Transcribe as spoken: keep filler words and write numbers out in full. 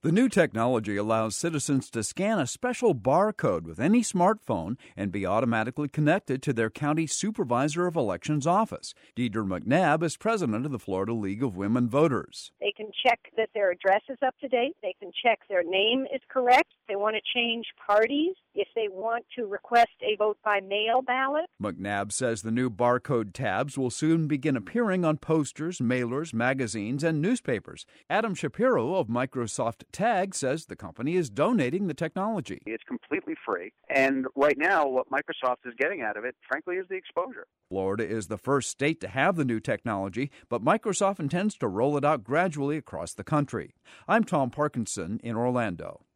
The new technology allows citizens to scan a special barcode with any smartphone and be automatically connected to their county supervisor of elections office. Deidre McNabb is president of the Florida League of Women Voters. They can check that their address is up to date. They can check their name is correct. If they want to change parties, if they want to request a vote by mail ballot. McNabb says the new barcode tabs will soon begin appearing on posters, mailers, magazines, and newspapers. Adam Shapiro of Microsoft Tag says the company is donating the technology. It's completely free, and right now what Microsoft is getting out of it, frankly, is the exposure. Florida is the first state to have the new technology, but Microsoft intends to roll it out gradually across the country. I'm Tom Parkinson in Orlando.